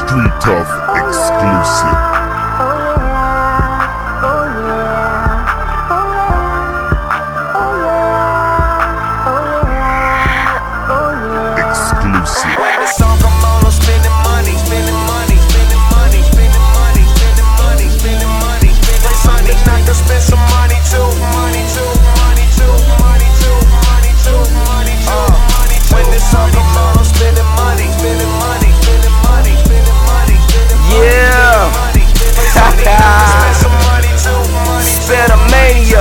Street Tough exclusive. When the song come on, I'm spending money, spending money, spending money, spending money, spending money, spending money. Play Sunday night to spend some money too, money too, money too, money too, money too, money too. When the song come on, I'm spending money, spending money, spending money, spending money, spending money. Yeah. Play Sunday night to spend some money too, money. Spend a mania.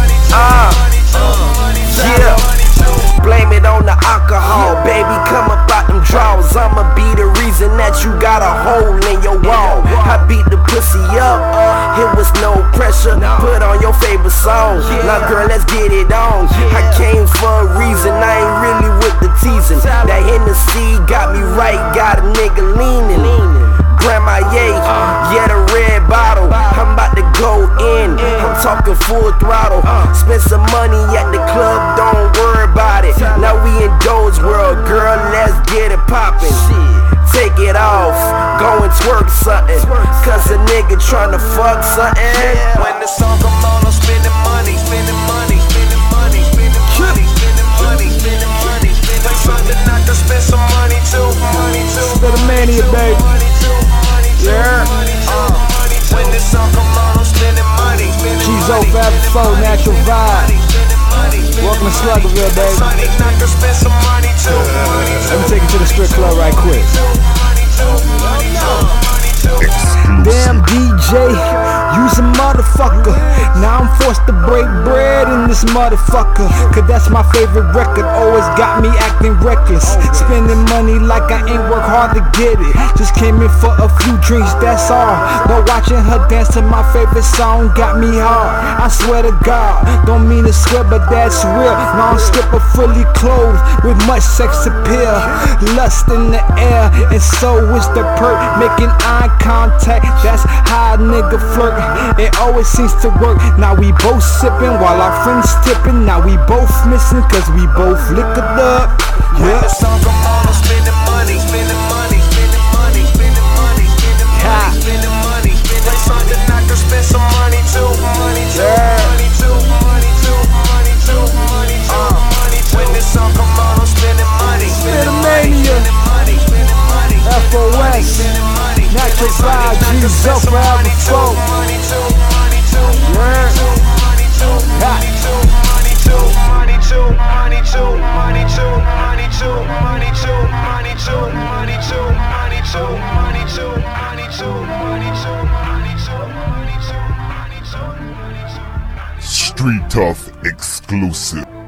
Yeah. Blame it on the alcohol, baby, come up out them drawers. I'ma be the reason that you got a hole in your wall. I beat the pussy up, it was no pressure. Put on your favorite song, now girl, let's get it on. I came for a reason, I ain't really with the teasing. That Hennessy got me right, got a nigga leaning. Grandma Ye, yeah, the red bottle. I'm about to go in, I'm talking full throttle. Spend some money at the club, don't worry about it. Now we in Doge's world, girl, let's get it poppin'. Take it off, go and twerk something, cause a nigga tryna fuck something. When the song come on, I'm spending money, spending money, spending money, spending money, spending money, spending money. Play Sunday night to spend some money too, money too. Spend a mania, baby. Yeah. When the song come on, I'm spending money, spending She's over episode, natural vibe. Welcome to Sluggerville, baby. Let me take you to the strip club right quick. Damn DJ, you's a motherfucker. Now I'm forced to break bread in this motherfucker, cause that's my favorite record, always got me acting reckless. Spending money like I ain't work hard to get it. Just came in for a few drinks, that's all. But watching her dance to my favorite song got me hard. I swear to God, don't mean to swear, but that's real. Non-stripper fully clothed with much sex appeal. Lust in the air, and so is the perk. Making eye contact, that's how a nigga flirt. It always seems to work. Now we both sipping while our friends tipping. Now we both missing cause we both liquored up. When the song come on, I'm spending money, spending money, spending money, spending money, spending money, spending money. Play Sunday night to spend some money too, money too, money too, money too, money too, money too. When the song come on, I'm spending money, spending money, spending money, spending money. FOS, natural vibe, G's up forever, folk. Street Tough exclusive.